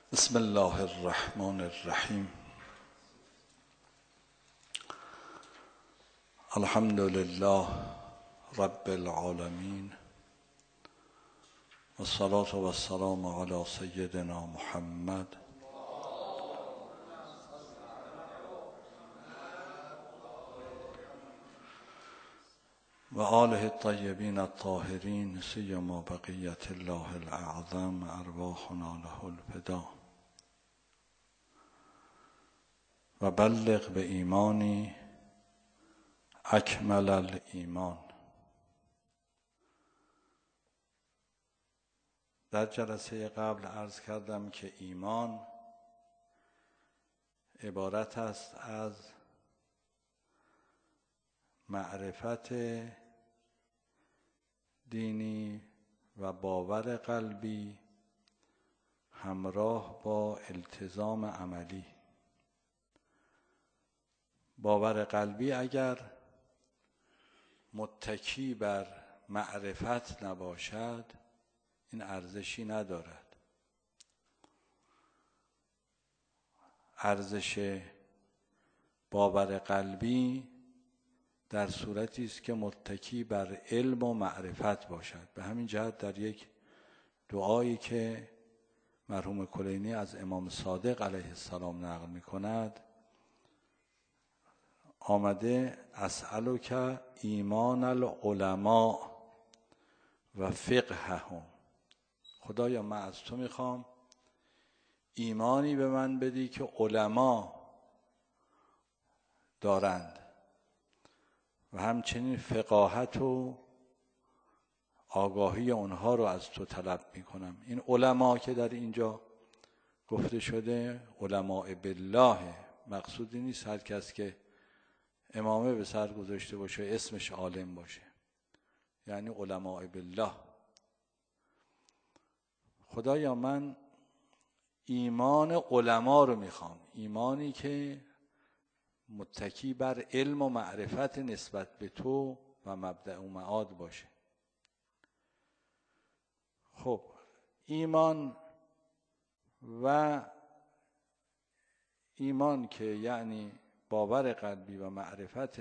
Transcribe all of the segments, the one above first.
بسم الله الرحمن الرحیم. الحمد لله رب العالمین والصلاة والسلام علی سیدنا محمد و آله الطیبین الطاهرین سیما بقیة الله الاعظم ارواحنا له الفدا و بلغ به ایمانی اکمل الایمان. در جلسه قبل عرض کردم که ایمان عبارت است از معرفت دینی و باور قلبی همراه با التزام عملی. باور قلبی اگر متکی بر معرفت نباشد این ارزشی ندارد. ارزش باور قلبی در صورتی است که متکی بر علم و معرفت باشد. به همین جهت در یک دعایی که مرحوم کلینی از امام صادق علیه السلام نقل می کند آمده اسألک ایمان العلماء و فقههم. خدایا من از تو میخوام ایمانی به من بدی که علما دارند و همچنین فقاهت و آگاهی اونها رو از تو طلب میکنم. این علما که در اینجا گفته شده علماء بالله، مقصودی نیست هر کس که امامه به سر گذاشته باشه اسمش عالم باشه، یعنی علماء بالله. خدایا من ایمان علما رو میخوام، ایمانی که متکی بر علم و معرفت نسبت به تو و مبدأ و معاد باشه. خب ایمان که یعنی باور قلبی و معرفت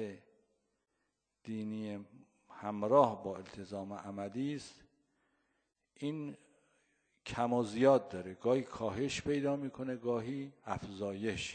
دینی همراه با التزام عملی است، این کم و زیاد داره، گاهی کاهش پیدا میکنه گاهی افزایش،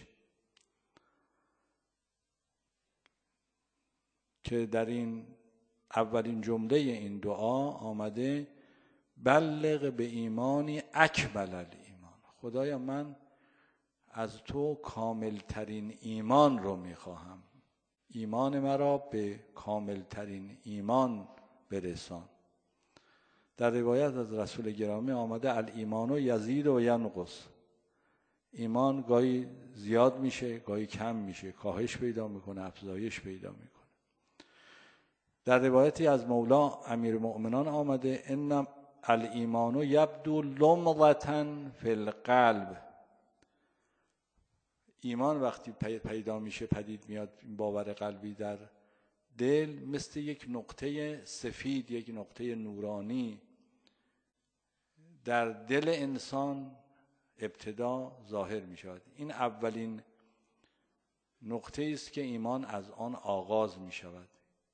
که در این اولین جمله این دعا آمده بلغ به ایمانی اکمل الایمان. خدایا من از تو کاملترین ایمان رو میخواهم، ایمان مرا به کاملترین ایمان برسان. در روایت از رسول گرامی آمده الایمان یزید و ینقص. ایمان گاهی زیاد میشه گاهی کم میشه، کاهش پیدا میکنه افزایش پیدا میکنه. در روایتی از مولا امیرالمؤمنان آمده ان الایمان یبدو لمضة فی القلب. ایمان وقتی پیدا میشه پدید میاد، باور قلبی در دل، مثل یک نقطه سفید، یک نقطه نورانی در دل انسان ابتدا ظاهر می شود. این اولین نقطه است که ایمان از آن آغاز می شود.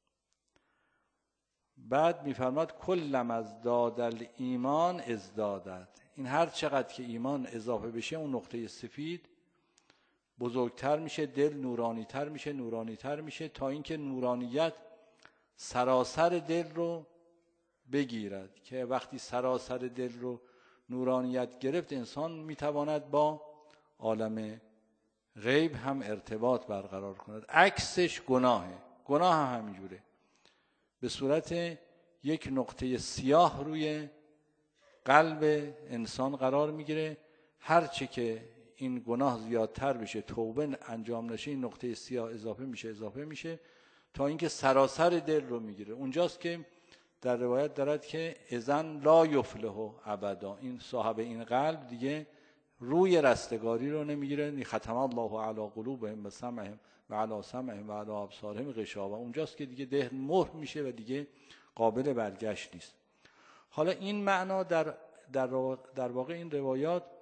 بعد می فرماد کلما ازداد الایمان ازدادت. این هر چقدر که ایمان اضافه بشه اون نقطه سفید بزرگتر میشه، دل نورانیتر میشه تا اینکه نورانیت سراسر دل رو بگیرد، که وقتی سراسر دل رو نورانیت گرفت انسان میتواند با عالم غیب هم ارتباط برقرار کند. عکسش گناه هم همینجوره، به صورت یک نقطه سیاه روی قلب انسان قرار میگیره. هرچه که این گناه زیادتر بشه، توبه انجام نشه، این نقطه سیاه اضافه میشه تا اینکه سراسر دل رو میگیره. اونجاست که در روایت دارد که اذن لا یفلح ابدا. این صاحب این قلب دیگه روی رستگاری رو نمیگیره. ختم الله علی قلوبهم و سمعهم و علی سمعهم و علی ابصارهم غشاوه. اونجاست که دیگه ده مهر میشه و دیگه قابل برگشت نیست. حالا این معنا در واقع این روایات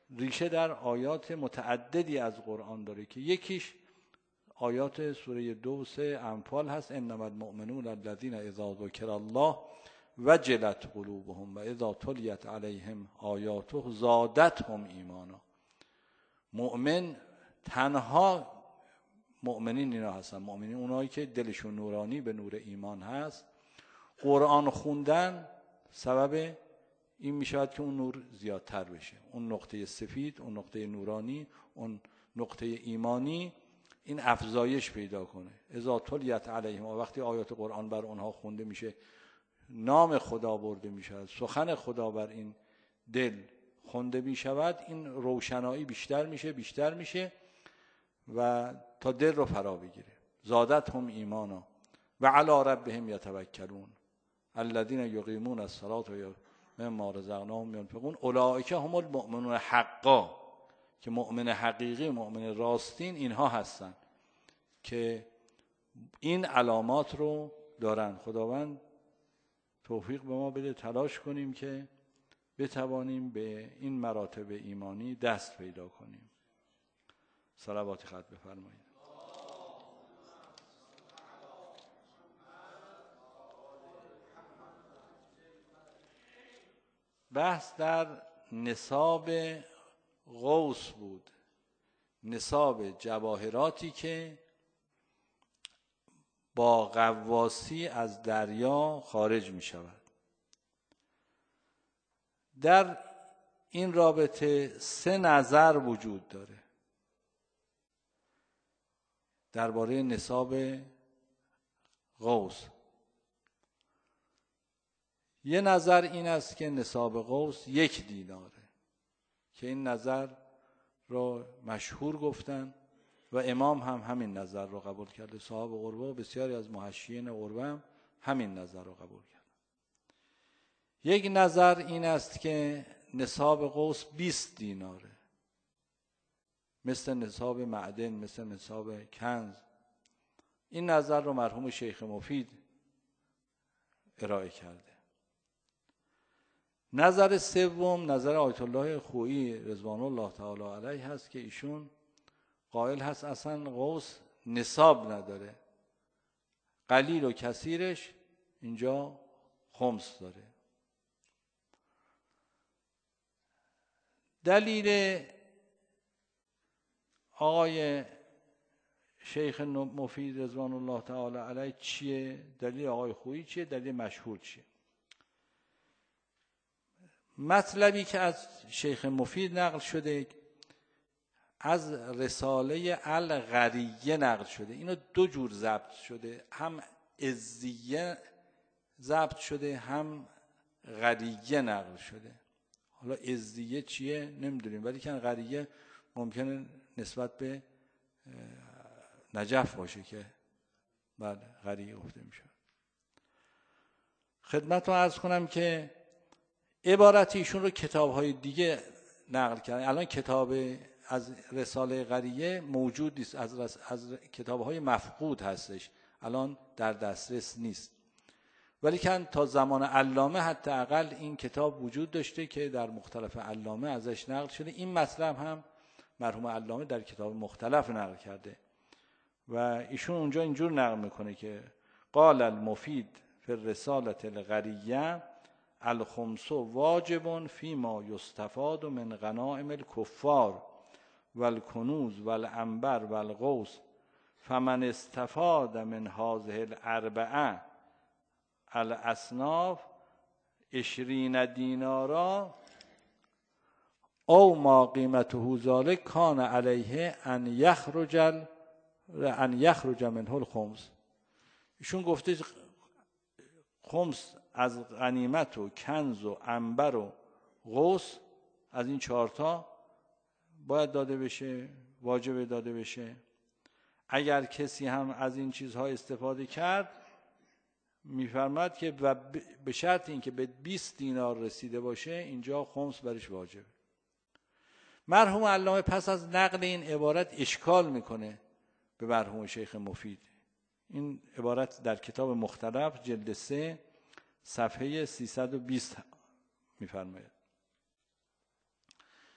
ریشه در آیات متعددی از قرآن داره که یکیش آیات سوره 2 و 3 انفال هست. انما المؤمنون الذین اذا ذکر الله وجلت قلوبهم و اذا تلیت علیهم آیاته زادتهم ایمانا. مؤمن تنها مؤمنین اینا هستن، مؤمنین اونایی که دلشون نورانی به نور ایمان هست. قرآن خوندن سبب این میشود که اون نور زیادتر بشه، اون نقطه سفید، اون نقطه نورانی، اون نقطه ایمانی این افزایش پیدا کنه. اذا تلیت علیهم، وقتی آیات قرآن بر اونها خونده میشه، نام خدا برده میشود، سخن خدا بر این دل خونده میشود، این روشنایی بیشتر میشه و تا دل رو فرا بگیره. زادتهم ایمانا و علی ربهم یتوکلون الذین یقیمون الصلاة و مما رزقناهم ینفقون اولئک هم المؤمنون حقا. که مؤمن حقیقی، مؤمن راستین اینها هستن که این علامات رو دارن. خداوند توفیق به ما بده تلاش کنیم که بتوانیم به این مراتب ایمانی دست پیدا کنیم. صلوات خط بفرمایید. بحث در نصاب غوث بود، نصاب جواهراتی که با غواصی از دریا خارج می شود. در این رابطه 3 نظر وجود داره درباره نصاب غوث. یه نظر این است که نصاب غوث 1 دیناره که این نظر رو مشهور گفتن و امام هم همین نظر رو قبول کرده. صاحب قربه و بسیاری از محشیین قربه هم همین نظر رو قبول کردن. یک نظر این است که نصاب غوث 20 دیناره، مثل نصاب معدن، مثل نصاب کنز. این نظر رو مرحوم شیخ مفید ارائه کرده. نظر سوم نظر آیت الله خویی رضوان الله تعالی علیه هست که ایشون قائل هست اصلا غوث نصاب نداره، قلیل و کثیرش اینجا خمس داره. دلیل آقای شیخ مفید رضوان الله تعالی علیه چیه؟ دلیل آقای خویی چیه؟ دلیل مشهور چیه؟ مطلبی که از شیخ مفید نقل شده از رساله الغریه نقل شده. اینو 2 جور ضبط شده، هم عزیه ضبط شده، هم غریه نقل شده. حالا عزیه چیه نمیدونیم، ولی که غریه ممکنه نسبت به نجف باشه که بعد غریه گفته میشه. خدمت رو عرض کنم که عبارت ایشون رو کتاب‌های دیگه نقل کردن. الان کتاب از رساله غریه موجود نیست، از کتاب‌های مفقود هستش، الان در دسترس نیست. ولی که تا زمان علامه حداقل این کتاب وجود داشته که در مختلف علامه ازش نقل شده. این مطلب هم مرحوم علامه در کتاب مختلف نقل کرده و ایشون اونجا اینجور نقل میکنه که قال المفید فی الرساله الغریه الخمس واجب فيما يستفاد من غنائم الكفار والكنوز والعنبر والغوث فمن استفاد من هذه الاربعه الاصناف 20 دینارا او ما قیمته ذلك کان علیه ان یخرج منه الخمس. ایشون گفته خمس از غنیمت و کنز و عنبر و غوث، از این 4 تا باید داده بشه، واجب داده بشه. اگر کسی هم از این چیزها استفاده کرد میفرماد که به شرط اینکه به 20 دینار رسیده باشه اینجا خمس برش واجبه. مرحوم علامه پس از نقل این عبارت اشکال میکنه به مرحوم شیخ مفید. این عبارت در کتاب مختلف جلد 3 صفحه 320 میفرماید.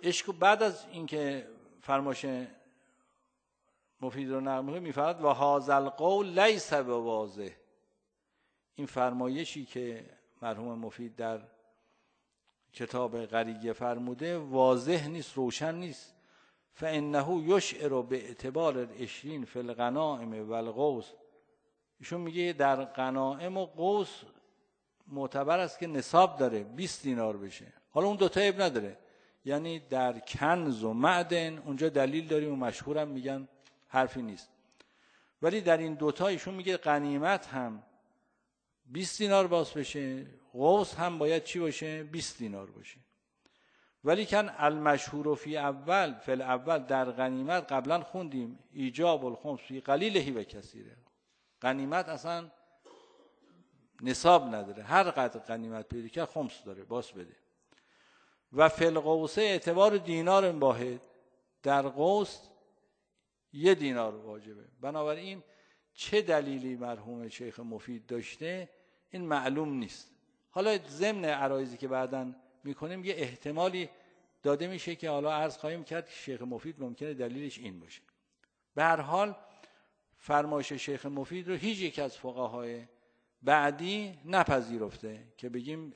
عشق بعد از اینکه فرمایش مفید رو نقل میکنه میفرماید و هذا القول لیس بواضح. این فرمایشی که مرحوم مفید در کتاب غریه فرموده واضح نیست، روشن نیست. فانه یشعر به اعتبار العشرین فی الغنائم و الغوث. ایشون میگه در غنائم و غوث معتبر است که نصاب داره 20 دینار بشه. حالا اون دوتا عیب نداره، یعنی در کنز و معدن اونجا دلیل داریم و مشهورم میگن حرفی نیست، ولی در این دوتا ایشون میگه غنیمت هم 20 دینار باز بشه، غوث هم باید چی باشه؟ 20 دینار باشه. ولی کن المشهور فی الاول در غنیمت قبلا خوندیم ایجاب الخمس فی قلیله و کثیره. غنیمت اصلا نصاب نداره، هر قدر غنیمت پیدا کرد خمس داره باز بده. و فی الغوث اعتبار دینار واحد، در غوث 1 دینار واجبه. بنابراین چه دلیلی مرحوم شیخ مفید داشته این معلوم نیست. حالا ضمن عرایضی که بعداً میکنیم یه احتمالی داده میشه که حالا عرض خواهیم کرد که شیخ مفید ممکنه دلیلش این باشه. به هر حال فرمایش شیخ مفید رو هیچ یک از فقهای بعدی نپذیرفته که بگیم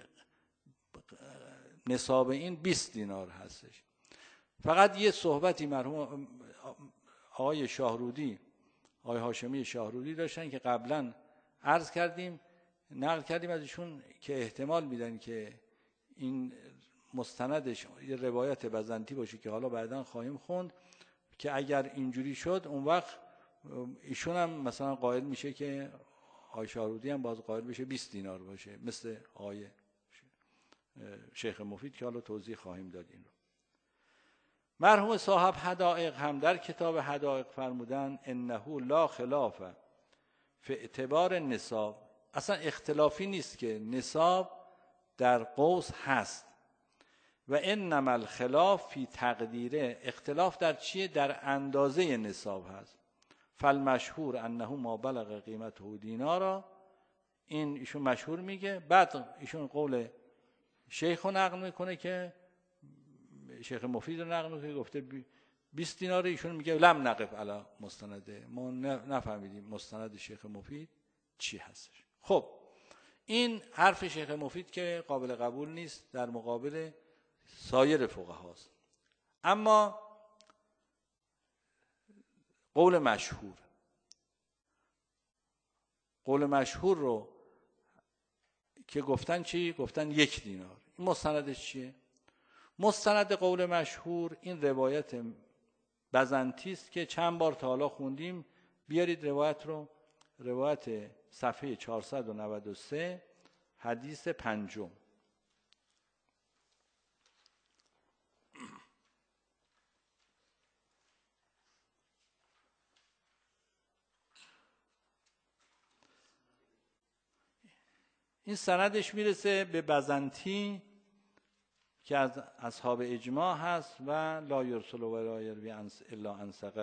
نصاب این 20 دینار هستش. فقط یه صحبتی مرحوم آقای شاهرودی، آقای هاشمی شاهرودی داشتن که قبلا عرض کردیم، نقل کردیم از ایشون که احتمال میدن که این مستندش یه روایت بزنتی باشه که حالا بعداً خواهیم خوند که اگر اینجوری شد اون وقت ایشون هم مثلا قائل میشه که آقای شاهرودی هم باز قائل بشه 20 دینار باشه مثل آقای شیخ مفید که حالا توضیح خواهیم داد این رو. مرحوم صاحب حدائق هم در کتاب حدائق فرمودن انه لا خلاف فی اعتبار نصاب. اصلا اختلافی نیست که نصاب در قوس هست و انما الخلاف فی تقدیره. اختلاف در چیه؟ در اندازه نصاب هست. فالمشهور انه ما بلغ قیمته دینارا. این ایشون مشهور میگه. بعد ایشون قول شیخ رو نقل میکنه که شیخ مفید رو نقل میکنه گفته 20 دینار. ایشون میگه لم نقف علی مستنده، ما نفهمیدیم مستند شیخ مفید چی هستش. خب این حرف شیخ مفید که قابل قبول نیست در مقابل سایر فقهاست. اما قول مشهور رو که گفتن چی؟ گفتن 1 دینار. این مستندش چیه؟ مستند قول مشهور این روایت بزنتی است که چند بار تا حالا خوندیم. بیارید روایت رو، روایت صفحه 493 حدیث 5. این سندش میرسه به بزنتی که از اصحاب اجماع هست و لا یرسل و لا یروی الا انسقه.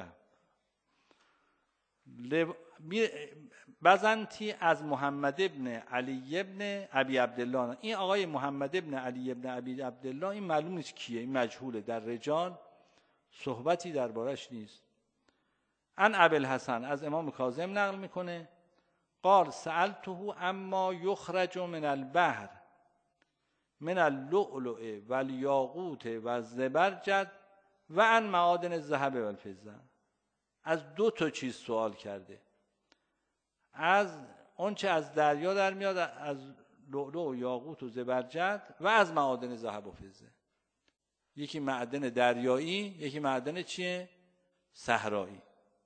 بزنتی از محمد ابن علی ابن ابی عبدالله. این آقای محمد ابن علی ابن ابی عبدالله این معلوم نیست کیه، این مجهوله، در رجال صحبتی دربارش نیست. عن ابوالحسن از امام کاظم نقل میکنه قال سألته اما یخرج من البحر من اللؤلؤ و الیاقوت و الزبرجد و عن معادن الذهب و الفضه. از 2 چیز سوال کرده، از اونچه از دریا در میاد، از لؤلؤ و یاقوت و زبرجد و از معادن ذهب و فضه. یکی معدن دریایی، یکی معدن چیه؟ صحرایی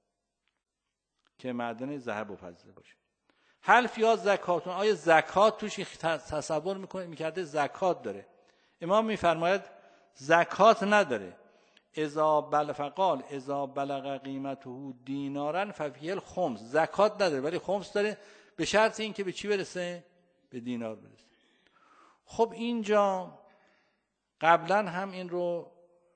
که معدن ذهب و فضه باشه. هل فیها زکاتون، آیا زکات توش تصور میکرده زکات داره؟ امام میفرماید زکات نداره. فقال اذا بلغ قیمته دینارا ففیه الخمس. زکات نداره ولی خمس داره، به شرط این که به چی برسه؟ به دینار برسه. خب اینجا قبلا هم این رو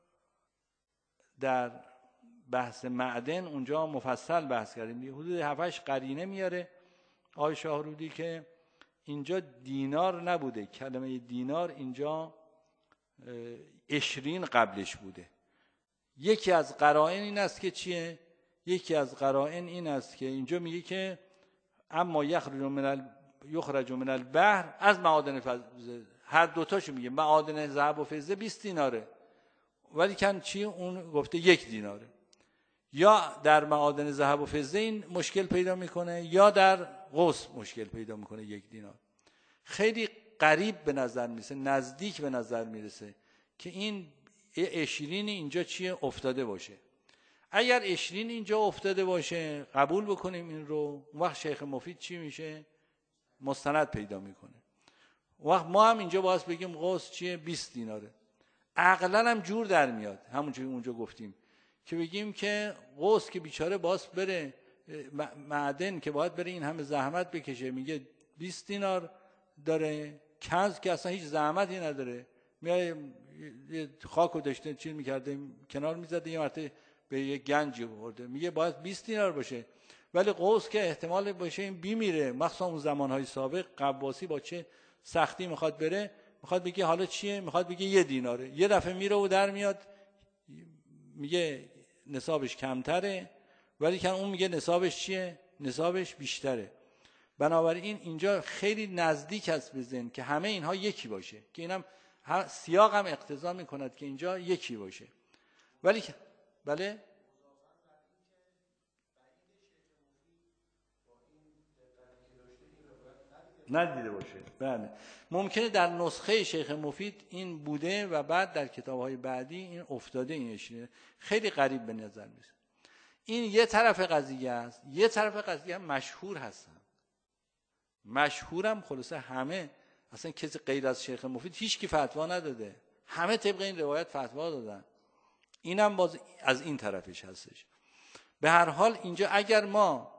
در بحث معدن اونجا مفصل بحث کردیم. حدود 7-8 قرینه میاره آقای شاهرودی که اینجا دینار نبوده. کلمه دینار اینجا 20 قبلش بوده. یکی از قرائن این است که چیه؟ یکی از قرائن این است که اینجا میگه که اما یخرج من البحر از معادن فضه، هر دوتاشو میگه، معادن ذهب و فضه 20 دیناره، ولی کن چی؟ اون گفته 1 دیناره. یا در معادن ذهب و فضه این مشکل پیدا میکنه یا در قوس مشکل پیدا میکنه 1 دینار. خیلی قریب به نظر میرسه، نزدیک به نظر میرسه که این 20 اینجا چیه افتاده باشه. اگر 20 اینجا افتاده باشه قبول بکنیم این رو، وقت شیخ مفید چی میشه؟ مستند پیدا میکنه. وقت ما هم اینجا باید بگیم قوس چیه؟ 20 دیناره. عقلا هم جور در میاد، همونجوری اونجا گفتیم که بگیم که قوس که بیچاره باز بره معدن که باید بره این همه زحمت بکشه، میگه 20 دینار داره، کنز که اصلا هیچ زحمتی نداره، میای خاکو داشته چیز میکرده کنار میزده، یه مرتبه به یه گنجی برده، میگه باید 20 دینار باشه. ولی قوس که احتمال باشه این بیمیره، مخصوصا اون زمانهای سابق قواسی با چه سختی میخواد بره، میخواد بگه حالا چیه؟ میخواد بگه 1 دیناره. یه دفعه میره و در میاد میگه نصابش کمتره، ولی که اون میگه نصابش چیه؟ نصابش بیشتره. بنابراین اینجا خیلی نزدیک است به ذهن که همه اینها یکی باشه، که اینم سیاق هم اقتضا میکند که اینجا یکی باشه. ولی بله ندیده باشه. بله ممکنه در نسخه شیخ مفید این بوده و بعد در کتاب‌های بعدی این افتاده، این اشاره خیلی قریب به نظر میاد. این یه طرف قضیه است. یه طرف قضیه هم مشهور هستن، مشهورم خلاصه همه، اصلا کسی غیر از شیخ مفید هیچ کی فتوا نداده، همه طبق این روایت فتوا دادن. اینم باز از این طرفش هستش. به هر حال اینجا اگر ما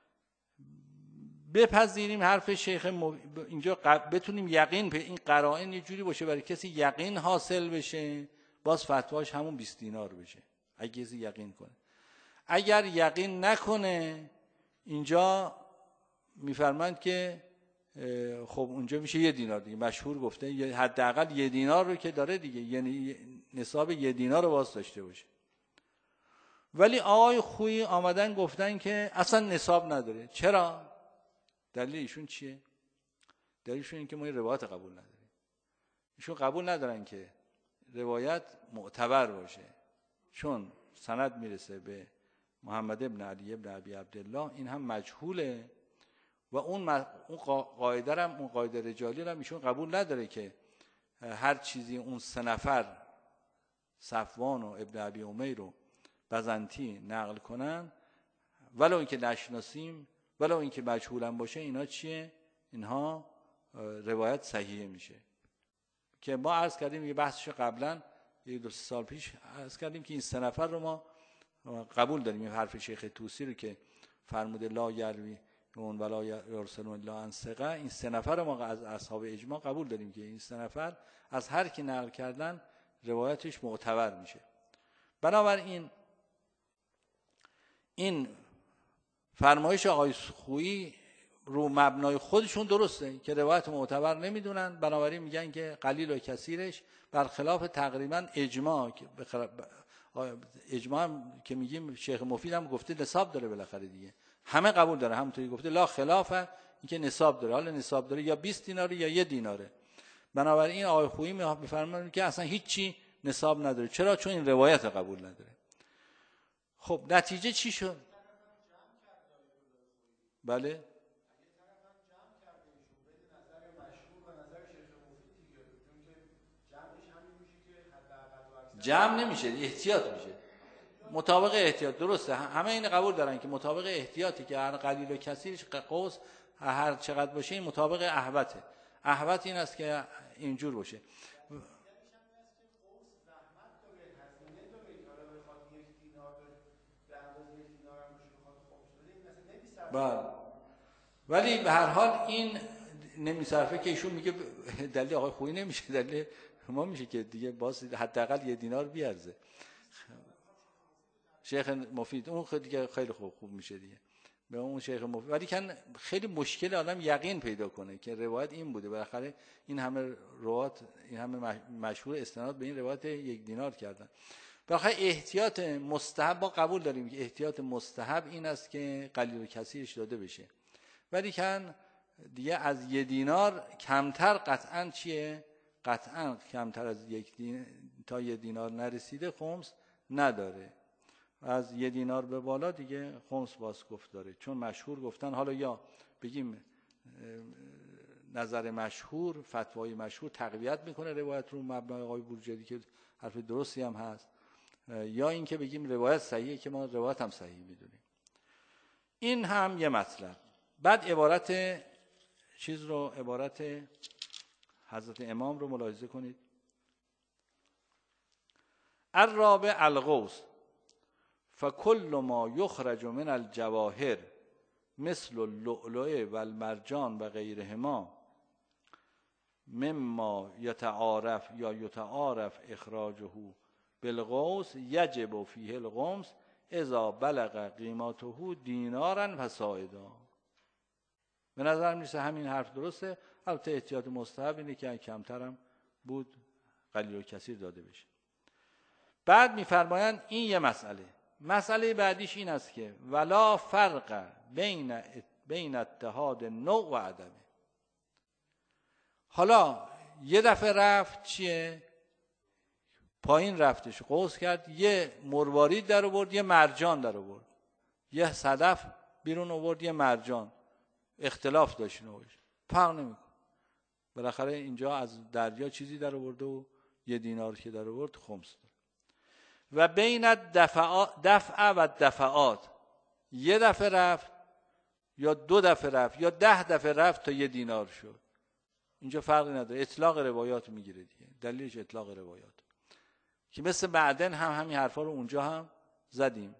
بپذیریم حرف شیخ اینجا بتونیم یقین این قرائن یه جوری باشه برای کسی یقین حاصل بشه، باز فتواش همون 20 دینار بشه اگه کسی یقین کنه. اگر یقین نکنه اینجا میفرمایند که خب اونجا میشه 1 دینار دیگه، مشهور گفته حداقل 1 دینار رو که داره دیگه، یعنی نصاب 1 دینار رو باز داشته باشه. ولی آقای خویی آمدن گفتن که اصلا نصاب نداره. چرا؟ دلیل ایشون چیه؟ دلیلشون این که ما این روایت قبول نداریم. ایشون قبول ندارن که روایت معتبر باشه، چون سند میرسه به محمد ابن علی ابن ابی عبدالله، این هم مجهوله و اون قاعده هم، اون قاعده رجالی هم ایشون قبول نداره که هر چیزی اون 3 نفر صفوان و ابن ابی امیر و بزنتی نقل کنن ولو اینکه نشناسیم، ولو اینکه مجهول هم باشه، اینا چیه؟ اینها روایت صحیحه میشه. که ما عرض کردیم یه بحثش قبلا 1-2 سال پیش عرض کردیم که این 3 نفر رو ما قبول داریم. این حرف شیخ طوسی رو که فرموده لا یروی اون ولا یرسل الا عن ثقه، این 3 نفر رو ما از اصحاب اجماع قبول داریم که این 3 نفر از هر کی نقل کردن روایتش معتبر میشه. بنابراین این فرمایش آقای خویی رو مبنای خودشون درسته که روایت معتبر نمیدونن، بنابراین میگن که قلیل و کثیرش برخلاف تقریبا اجماع هم که میگیم شیخ مفید هم گفته نصاب داره بالاخره دیگه، همه قبول داره، همونطوری گفته لا خلافه اینکه نصاب داره. حالا نصاب داره یا 20 دیناره یا 1 دیناره. بنابراین آقای خویی میفرمایند که اصلا هیچی نصاب نداره. چرا؟ چون این روایت قبول نداره. خب نتیجه چی شد؟ بله جمع نمیشه، احتیاط میشه، مطابق احتیاط. درسته همه این قبول دارن که مطابق احتیاطی که هر قلیل و کثیرش قوس هر چقدر باشه این مطابق احوته. احوت این است که اینجور باشه. بله ولی به هر حال این نمیصرفه که ایشون میگه دلیل آقای خویی نمیشه، دلیل ما میشه که دیگه باز حداقل 1 دینار بیارزه. شیخ مفید اون خیلی دیگه خیلی خوب میشه دیگه. به اون شیخ مفید. ولی کن خیلی مشکل آدم یقین پیدا کنه که روایت این بوده. بالاخره این همه روایت، این همه مشهور استناد به این روایت 1 دینار کردن. بالاخره احتیاط مستحب با قبول داریم که احتیاط مستحب این است که قلیل و کثیرش داده بشه. ولی کن دیگه از 1 دینار کمتر قطعاً چیه؟ قطعاً کمتر از 1 تا 1 دینار نرسیده خمس نداره. از 1 دینار به بالا دیگه خمس باز گفت داره. چون مشهور گفتن، حالا یا بگیم نظر مشهور، فتوای مشهور تقویت میکنه روایت رو مبنای آقای بروجردی که حرف درستی هم هست، یا اینکه بگیم روایت صحیحه که ما روایت هم صحیح میدونیم. این هم یه مطلب. بعد عبارت حضرت امام رو ملاحظه کنید. الرابع الغوث فکل ما یخرج من الجواهر مثل اللؤلؤ و المرجان و غیرهما مما یتعارف اخراجه بالغوث یجب فیه الغمس اذا بلغ قیمته دینارا فصاعدا. به نظر میرسه همین حرف درسته. البته احتیاط مستحب اینه که کمترم بود قلیل و کثیر داده بشه. بعد میفرمایند این یه مسئله بعدیش این است که ولا فرق بین اتحاد نوع و عدمه. حالا یه دفعه رفت چیه؟ پایین رفتش قوس کرد، یه مروارید در آورد، یه مرجان در آورد، یه صدف بیرون آورد، یه مرجان، اختلاف داشت نوعش، فرق نمیکنه. بالاخره اینجا از دریا چیزی در آورده و 1 دینار که در آورد خمس داد. و بین دفع و دفعات، یه دفعه رفت یا 2 دفعه رفت یا 10 دفعه رفت تا 1 دینار شد. اینجا فرقی نداره، اطلاق روایات میگیره دیگه. دلیلش اطلاق روایات که مثل بعدن هم همین حرفا رو اونجا هم زدیم.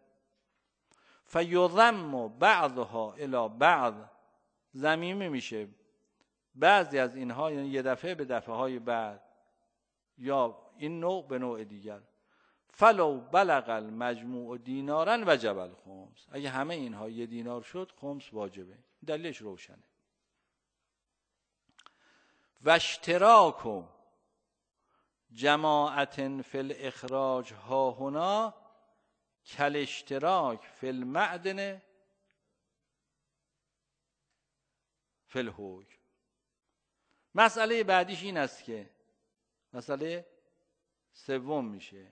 فیضم بعضها الی بعض، ضمیمه میشه بعضی از اینها، یعنی یه دفعه به دفعه های بعد، یا این نوع به نوع دیگر. فلو بلغ المجموع دینارا وجب الخمس، اگه همه اینها 1 دینار شد خمس واجبه. دلیلش روشنه. و اشتراک جماعت فی الاخراج ها هنا کل اشتراک فی المعدن فی الحکم. مسئله بعدیش این است که مسئله سوم میشه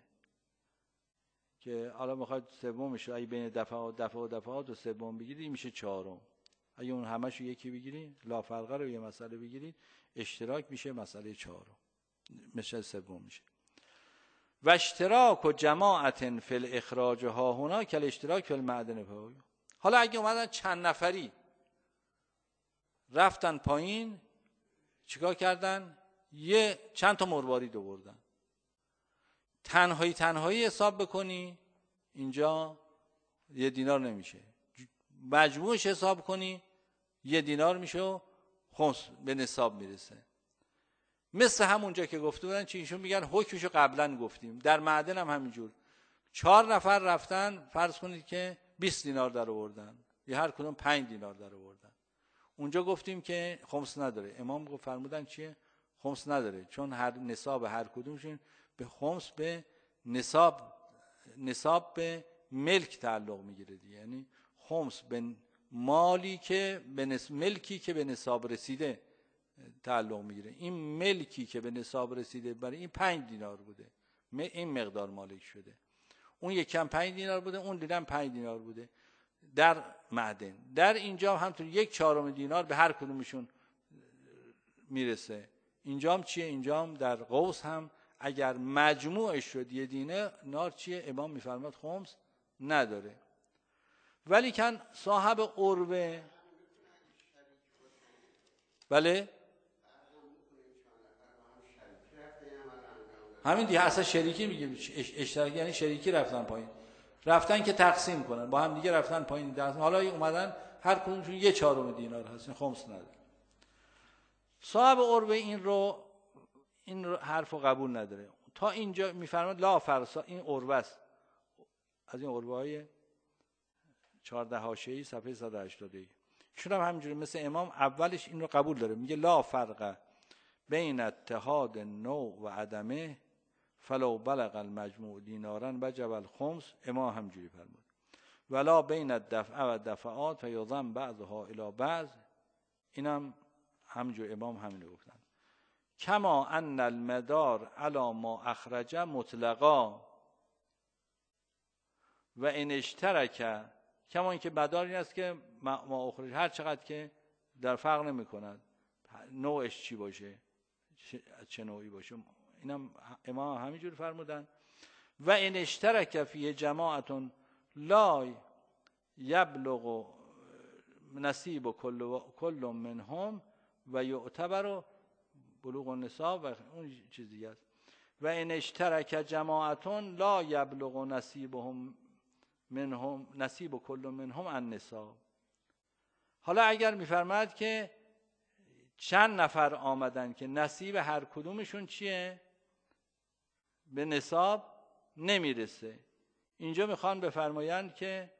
که حالا میخواید سومش رو اگه بین دفعات و سوم بگیرید میشه 4م. اگه اون همشو یکی بگیرید، لا فرقه رو یه مسئله بگیرید، اشتراک میشه مسئله 4م، میشه سوم میشه. و اشتراک و جماعت فی الاخراج ها هنا کل اشتراک فی المعدن فی. حالا اگه اومدن چند نفری رفتن پایین، چیکار کردن؟ چند تا مروارید آوردن. تنهایی حساب بکنی اینجا 1 دینار نمیشه، مجموعش حساب کنی 1 دینار میشه و خمس به نصاب میرسه. مثل همونجا که گفته بودن چی، ایشون میگن حکمشو قبلا گفتیم. در معدن هم همینجور 4 نفر رفتن، فرض کنید که 20 دینار در آوردن، یا هر کدوم 5 دینار در آوردن. اونجا گفتیم که خمس نداره. امام فرمودن چیه؟ خمس نداره، چون هر نصاب هر کدومشون به خمس به نصاب به ملک تعلق میگیره دیگه. یعنی خمس به مالی که به ملکی که به نصاب رسیده تعلق میگیره. این ملکی که به نصاب رسیده برای این 5 دینار بوده، این مقدار مالک شده. اون یکم 5 دینار بوده، اون دیدم 5 دینار بوده در معدن. در اینجا همونطور 1/4 دینار به هر کدومشون میرسه. اینجا هم چیه؟ اینجا هم در قوس هم اگر مجموعش شد 1 دینار چیه؟ امام میفرماد خمس نداره. ولی کن صاحب قربه، بله همین دیگه اصلا شریکی میگه، اشتراکی یعنی شریکی رفتن پایین، رفتن که تقسیم کنن با هم دیگه، رفتن پایین. حالا اومدن هر کدومشون 1/4 دینار هست، خمس نداره. صاحب قربه این حرفو قبول نداره. تا اینجا میفرماد لا فرسا، این قربه است، از این قربه های 14 حاشیه‌ای صفحه 180. ایشون هم همینجوری مثل امام اولش این رو قبول داره، میگه لا فرق بین اتحاد نوع و عدمه فلو بلغ المجموع دینارا وجب الخمس. امام همینجوری فرمود. ولا بین الدفع و دفعات فیضم بعضها الی بعض. اینم همینجور امام همینو گفتن. کما ان المدار علی ما اخرج مطلقا و ان اشترک، کما اینکه مدار این است که ما اخرج هر چقدر که در فرق نمی کند نوعش چی باشه، چه نوعی باشه. اینم امام همینجور فرمودن. و ان اشترک فی جماعت لا یبلغ نصیب کل منهم و یعتبر بلوغ النصاب و اون چیز دیگه است. و ان اشترک جماعتون لا یبلغ نصیبهم منهم نصیب کل منهم النصاب. حالا اگر میفرماید که چند نفر آمدن که نصیب هر کدومشون چیه؟ به نصاب نمیرسه، اینجا میخوان بفرمایند که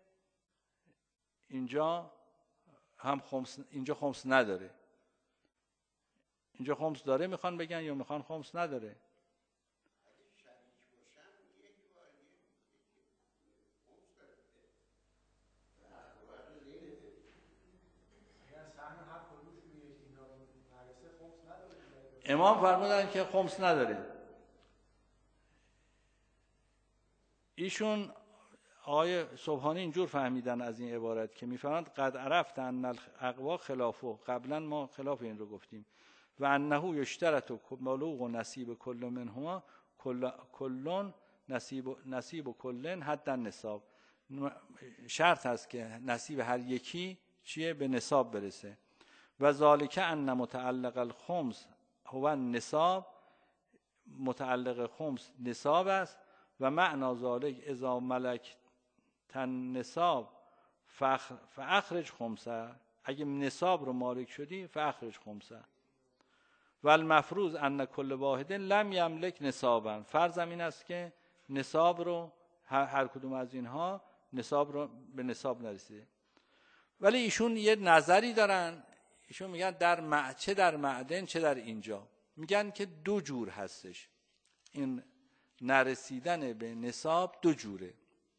اینجا هم خمس، اینجا خمس نداره. اینجا خمس داره میخوان بگن یا میخوان خمس نداره؟ امام فرمودن که خمس نداره. ایشون آقای سبحانی اینجور فهمیدن از این عبارت که میفرماند قد عرفت ان الاقوا خلافه، قبلا ما خلاف این رو گفتیم، و انه یشترط بلوغ و نصیب کل منهما کلون نصیب کلن حد النصاب. شرط هست که نصیب هر یکی چیه؟ به نصاب برسه. و ذالک ان متعلق الخمس هو النصاب، متعلق خمس نصاب است. و معنی ذالک اذا ملک تن نصاب فاخرج خمسه، اگه نصاب رو مالک شدی فاخرج خمسه. و المفروض ان کل واحد لم یملک نصابا، فرض این است که نصاب رو هر کدوم از اینها نصاب رو به نصاب نرسیده. ولی ایشون یه نظری دارن، ایشون میگن چه در معدن چه در اینجا، میگن که دو جور هستش این نرسیدن به نصاب، دو جوره.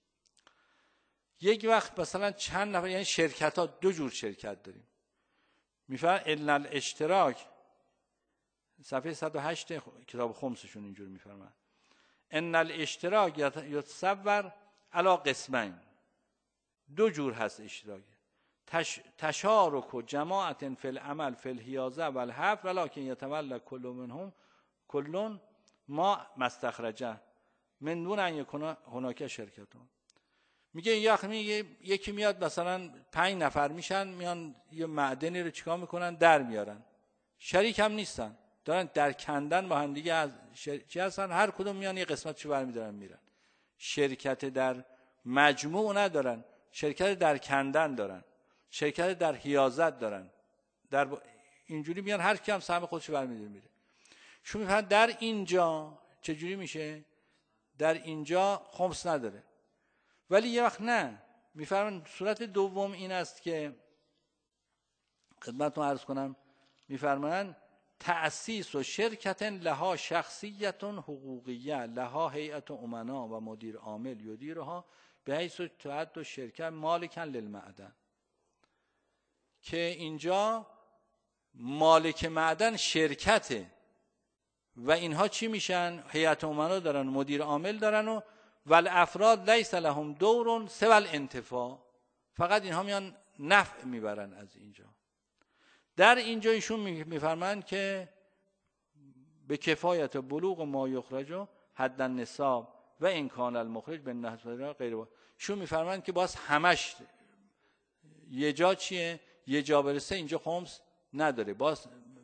یک وقت مثلا چند نفر، یعنی شرکت ها دو جور شرکت داریم. میفرماید ان الاشتراک، صفحه 108 کتاب خمسشون اینجور میفرماید ان الاشتراک یتصور علی قسمین، دو جور هست اشتراک. تشارک و جماعت فی العمل فی الحیازه و الحفظ ولکن یتولى کل منهم کلون ما مستخرجه من دون ان یکون هناک شرکتون. میگه یکی میاد مثلا 5 نفر میشن، میان یه معدنی رو چیکار میکنن؟ در میارن. شریک هم نیستن، دارن در کندن با هم دیگه. از چی هستن؟ هر کدوم میان یه قسمتشو برمیدارن میرن. شرکت در مجموع ندارن، شرکت در کندن دارن، شرکت در حیازت دارن. اینجوری میان هر کی هم سهم خودشو برمیداره میره. شما میفهمید در اینجا چجوری میشه؟ در اینجا خمس نداره. ولی یه وقت نه، میفرمان صورت دوم این است که خدمتتون عرض کنم، میفرمان تأسیس و شرکت لها شخصیت حقوقیه لها هیئت امنا و مدیر عامل یدیرها به حیث تعد و شرکت مالکن للمعدن. که اینجا مالک معدن شرکته و اینها چی میشن؟ هیئت امنا دارن، مدیر عامل دارن و والافراد لیس لهم دور سوى الانتفاع، فقط اینها میان نفع میبرن از اینجا. در اینجا ایشون میفرمایند که به کفایت بلوغ ما یخرج حد النصاب و این کان المخرج به نحو غیر. ایشون میفرمایند که باز همش یه جا چیه؟ یه جا برسه اینجا خمس نداره، باز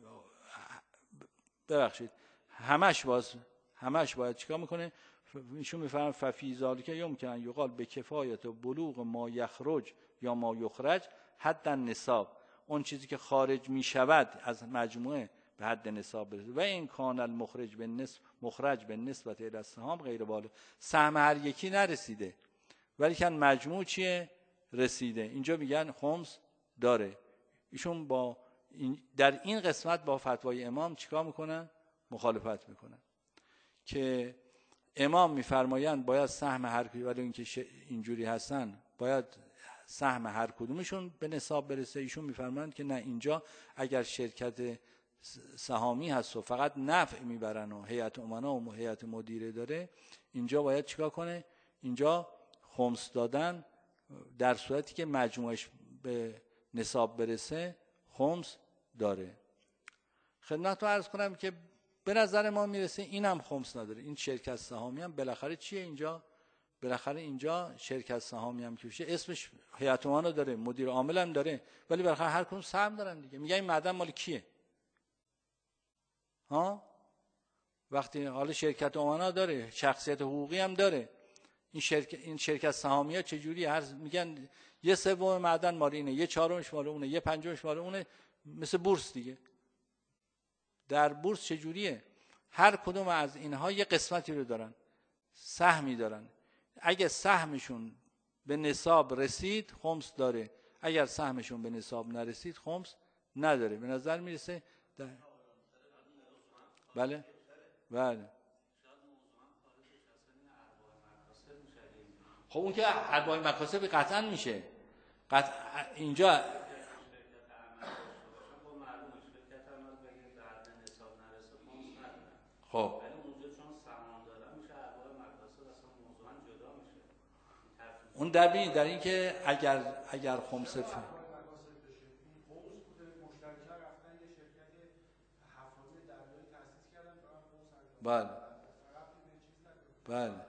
ببخشید همش باید چیکار میکنه؟ ایشون میفرمایند ففی ذالک یمکن یقال به کفایت بلوغ ما یخرج یا ما یخرج حد النصاب، اون چیزی که خارج میشود از مجموعه به حد نصاب برسه. و این کان المخرج به نصف مخرج به نسبت الی السهام غیر بالغ، سهم هر یکی نرسیده ولی کن مجموع چیه؟ رسیده. اینجا میگن خمس داره. ایشون با در این قسمت با فتوای امام چیکار میکنن؟ مخالفت میکنن که امام میفرمایند باید سهم هر کدوم، ولی اینکه اینجوری هستن باید سهم هر کدومشون به نصاب برسه. ایشون میفرمایند که نه، اینجا اگر شرکت سهامی هست و فقط نفع میبرن و هیئت امنا و هیئت مدیره داره، اینجا باید چیکار کنه؟ اینجا خمس دادن در صورتی که مجموعش به نصاب برسه خمس داره. خدمت رو عرض کنم که به نظر ما میرسه این هم خمس نداره. این شرکت سهامی هم بالاخره چیه اینجا؟ بالاخره اینجا شرکت سهامی هم که بشه اسمش هیئت امنا داره، مدیر عامل هم داره، ولی بالاخره هر کدوم سهم دارن دیگه. میگه این معدن مال کیه؟ ها؟ وقتی حالا شرکت امنا داره، شخصیت حقوقی هم داره، این شرکت سهامی ها چجوری؟ میگن یه سوم معدن مال اینه، یه چهارمش مال اونه، یه پنجمش مال اونه، مثل بورس دیگه. در بورس چجوریه؟ هر کدوم از اینها یه قسمتی رو دارن، سهمی دارن. اگه سهمشون به نصاب رسید خمس داره، اگر سهمشون به نصاب نرسید خمس نداره. به نظر میرسه بله بله. خب اون که ارباح مکاسب قطعا میشه. اینجا خب اون در این که اگر خمس بله بله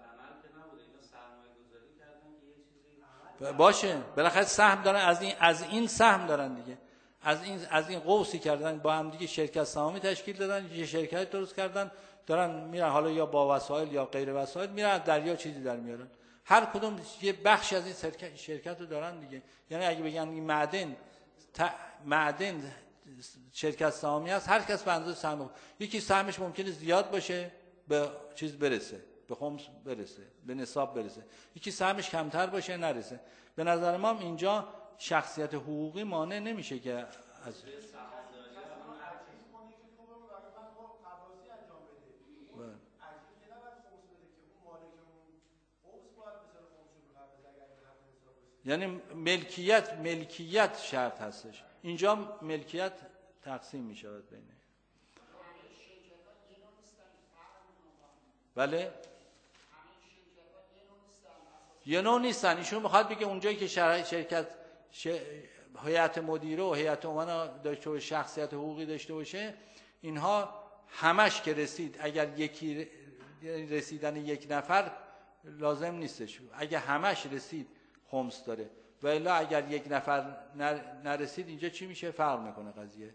باشه، بالاخره سهم دارن، از این سهم دارن دیگه، از این قوسی کردن با هم دیگه، شرکت سهامی تشکیل دادن، یه شرکت درست کردن، دارن میرن حالا یا با وسایل یا غیر وسایل میرن دریا چیزی در میارن. هر کدوم یه بخش از این شرکت رو دارن دیگه. یعنی اگه بگن این معدن شرکت سهامی هست، هر کس به اندازه سهم، یکی سهمش ممکنه زیاد باشه به چیز برسه، به خمس برسه، به نصاب برسه، یکی سهمش کمتر باشه نرسه. به نظر ما اینجا شخصیت حقوقی مانع نمیشه که از یعنی ملکیت شرط هستش. اینجا ملکیت تقسیم می شود بینه. بله یه نوع نیستن. ایشون میخواد بگه اونجایی که شرکت هیئت مدیره و هیئت امنا داشته و شخصیت حقوقی داشته باشه، اینها همش که رسید، اگر یکی رسیدن یک نفر لازم نیستش، اگه همش رسید خمس داره، و الا اگر یک نفر نرسید اینجا چی میشه؟ فرق میکنه قضیه.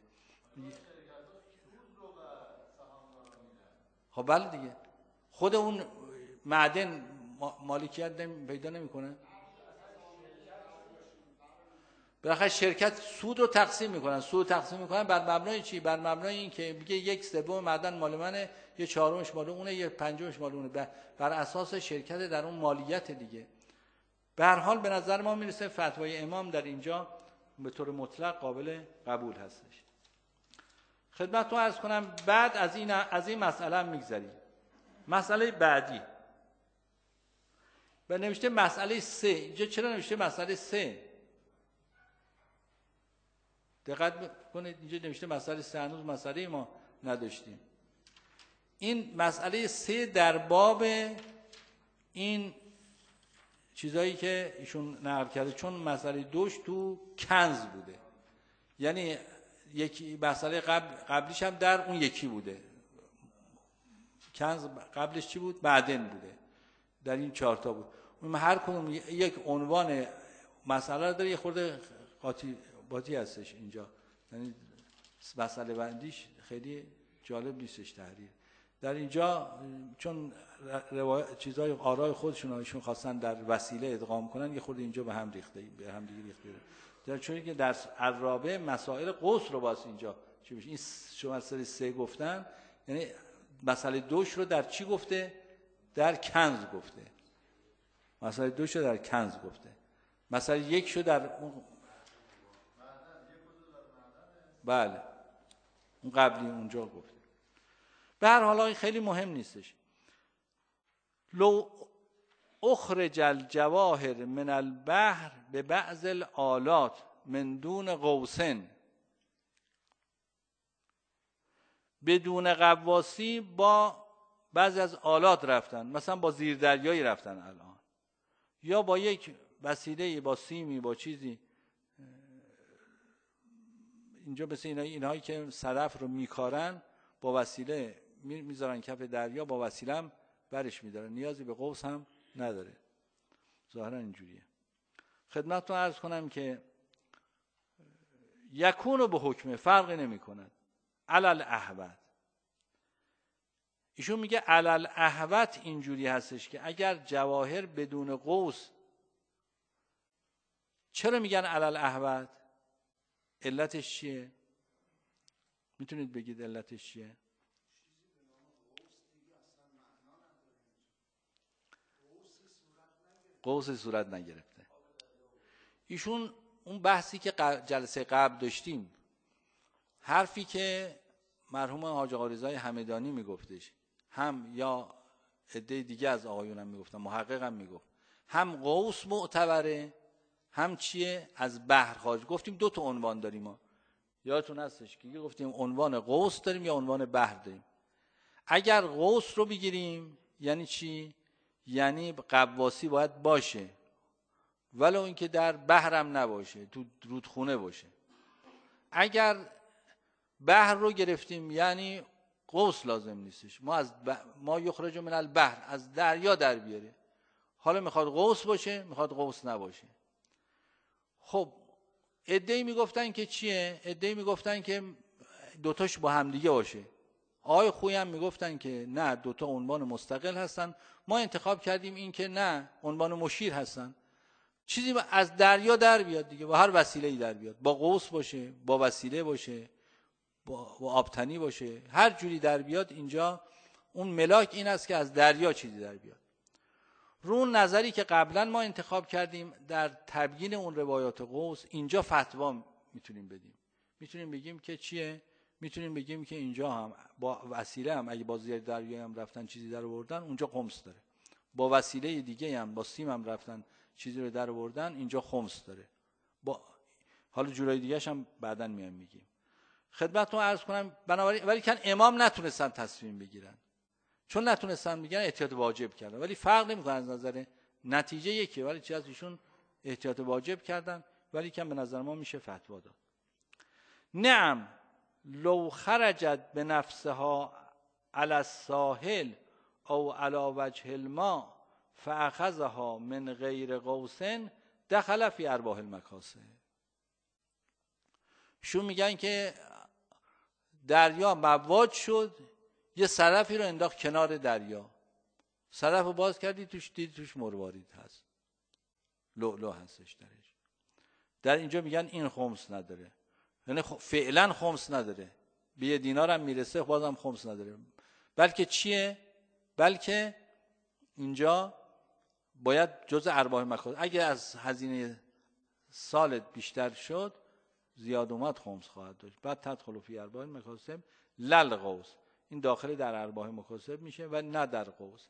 خب بله دیگه، خود اون معدن مالکیت پیدا نمیکنه. بالاخره شرکت سود رو تقسیم میکنن بر مبنای چی؟ بر مبنای این که میگه یک سوم معدن مال منه، یه چهارمش مال اونه، یه پنجمش مال اونه، بر اساس شرکت در اون مالیت دیگه. به هر حال به نظر ما میرسه فتوای امام در اینجا به طور مطلق قابل قبول هستش. خدمتتون عرض کنم بعد از این مسئله میگذریم. مسئله بعدی به نوشته مسئله 3. اینجا چرا نوشته مسئله 3؟ دقت کنید اینجا نوشته مسئله 3، هنوز مسئله ما نداشتیم. این مسئله 3 در باب این چیزایی که ایشون نقل کرده، چون مسئله 2 تو کنز بوده، یعنی یکی مسئله قبلیش هم در اون یکی بوده. کنز قبلش چی بود؟ معدن بوده. در این 4 تا بود. اون هر کدوم یک عنوان مسئله داره، یه خورده قاطی هستش اینجا، یعنی مسئله بندیش خیلی جالب نیستش تحریر. در اینجا چون چیزای آرای خودشون خواستن در وسیله ادغام کنن، یه خورده اینجا به هم دیگه ریخته. چون که در الرابع مسائل قوس رو باز اینجا چی بشه. این شما مسئله 3 گفتن، یعنی مسئله 2 رو در چی گفته؟ در کنز گفته. مسئله 2 رو در کنز گفته. مثلا یک شو در اون، بله اون قبلی اونجا گفت. به هر حال خیلی مهم نیستش. لو اخرج الجواهر من البحر به بعض الآلات من دون قوسن، بدون غواصی با بعضی از آلات رفتن، مثلا با زیردریایی رفتن الان، یا با یک وسیله، با سیمی، با چیزی، اینجا مثل اینهایی که صدف رو میکارن با وسیله میذارن کف دریا، با وسیله هم برش میدارن، نیازی به قوس هم نداره. ظاهرا اینجوریه. خدمتتون عرض کنم که یکونو به حکمه، فرقی نمی کند. علل احوت، ایشون میگه علل احوت اینجوری هستش که اگر جواهر بدون قوس، چرا میگن علل احوت؟ علتش چیه؟ میتونید بگید علتش چیه؟ قوس صورت نگرفته. ایشون اون بحثی که جلسه قبل داشتیم، حرفی که مرحوم حاج آقا رضای همدانی میگفتش، هم یا عده دیگه از آقایون هم میگفتن، محقق هم میگفت، هم قوس معتبره، هم چیه؟ از بحر خارج. گفتیم دو تا عنوان داریم ما، یادتون هستش که گفتیم عنوان قوس داریم یا عنوان بحر داریم. اگر قوس رو بگیریم یعنی چی؟ یعنی غواصی باید باشه، ولو اینکه در بحرم نباشه، تو رودخونه باشه. اگر بحر رو گرفتیم یعنی قوس لازم نیستش، ما یخرج من البحر، از دریا در بیاره. حالا میخواد قوس باشه، میخواد قوس نباشه. خب عده‌ای میگفتن که چیه؟ عده‌ای میگفتن که دوتاش با هم دیگه باشه. آقای خویی هم میگفتن که نه، دوتا عنوان مستقل هستن. ما انتخاب کردیم این که نه، عنوان مشیر هستن. چیزی از دریا در بیاد دیگه، با هر وسیله‌ای در بیاد، با قوس باشه، با وسیله باشه، با آبتنی باشه، هر جوری در بیاد. اینجا اون ملاک این است که از دریا چیزی در بیاد. رو اون نظری که قبلا ما انتخاب کردیم در تبیین اون روایات قوس، اینجا فتوا میتونیم بدیم. میتونیم بگیم که چیه؟ میتونیم بگیم که اینجا هم با وسیله هم، اگه با زیر دریا هم رفتن چیزی در آوردن، اونجا خمس داره. با وسیله دیگه هم، با سیم هم رفتن چیزی رو در آوردن، اینجا خمس داره. با حالا جورای دیگه هم بعداً میام میگیم. خدمتتون عرض کنم، بنابراین ولی کن امام نتونستن تصمیم بگیرن، چون نتونستن بگیرن احتیاط واجب کردن. ولی فرق نمیکنه از نظر نتیجه یکیه، ولی چی از ایشون احتیاط واجب کردن، ولی کن به نظر ما میشه فتوا داد. نعم لو خرجت بنفسها علی الساحل او علی وجه الماء فاخذها من غیر قوس دخل فی ارباح المکاسب. شو میگن که دریا مواج شد، یه صدفی رو انداخت کنار دریا، صدف رو باز کردی توش، دید توش مروارید هست، لؤلؤ هستش درش. در اینجا میگن این خمس نداره، یعنی فعلا خمس نداره، به یه دینار هم میرسه بازم خمس نداره. بلکه چیه؟ بلکه اینجا باید جزء ارباح مکاسب، اگه از هزینه سالت بیشتر شد، زیاد اومد، خمس خواهد داشت. بعد تدخل فی ارباح مکاسب لل قوس، این داخل در ارباح مکاسب میشه و نه در قوس.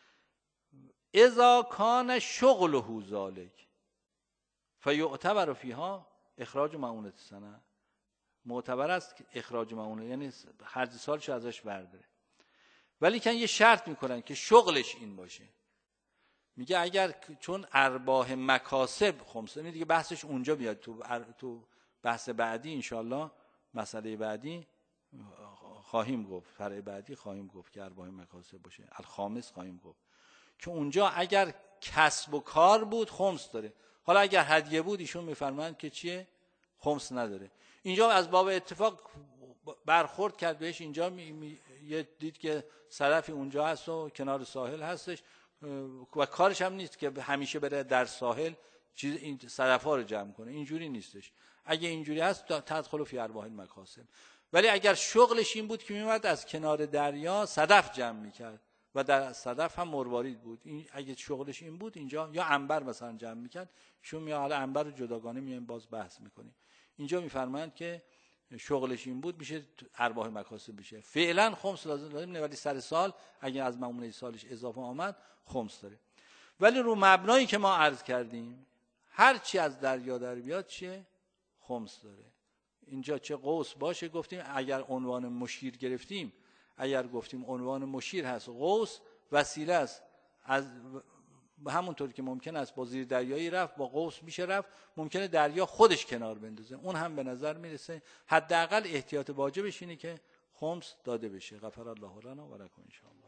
اذا کان شغله ذالک فیعتبر فیها اخراج معونة السنه. معتبر است که اخراج معونه، یعنی خرج سالش ازش برداره. ولی کن یه شرط میکنن که شغلش این باشه. میگه اگر، چون ارباح مکاسب خمسه، دیگه بحثش اونجا بیاد تو بحث بعدی انشالله، مسئله بعدی خواهیم گفت، فرع بعدی خواهیم گفت که ارباح مکاسب باشه، الخامس خواهیم گفت که اونجا اگر کسب و کار بود خمس داره. حالا اگر هدیه بود ایشون میفرمایند که چیه؟ خمس نداره. اینجا از باب اتفاق برخورد کرد بهش، اینجا یه دید که صدفی اونجا هست و کنار ساحل هستش و کارش هم نیست که همیشه بره در ساحل چیز این صدفا رو جمع کنه، اینجوری نیستش. اگه اینجوری هست تدخل فی ارباح المکاسب. ولی اگر شغلش این بود که میومد از کنار دریا صدف جمع میکرد و در صدف هم مروارید بود. این اگه شغلش این بود اینجا یا عنبر مثلا جمع میکرد، شما یا حالا عنبر رو جداگانه میایم باز بحث میکنیم. اینجا میفرمایند که شغلش این بود میشه ارباح مکاسب بشه. فعلا خمس لازم نه، ولی سر سال اگه از مامونه سالش اضافه آمد خمس داره. ولی رو مبنایی که ما عرض کردیم هر چی از دریا در بیاد چیه؟ خمس داره. اینجا چه قوس باشه گفتیم، اگر عنوان مشیر گرفتیم، اگر گفتیم عنوان مشیر هست، قوس وسیله است، از همونطور که ممکن است با زیر دریایی رفت با قوس میشه رفت، ممکنه دریا خودش کنار بندازه، اون هم به نظر میرسه حداقل احتیاط واجبش اینه که خمس داده بشه. غفر الله لنا و لکم ان شاء الله.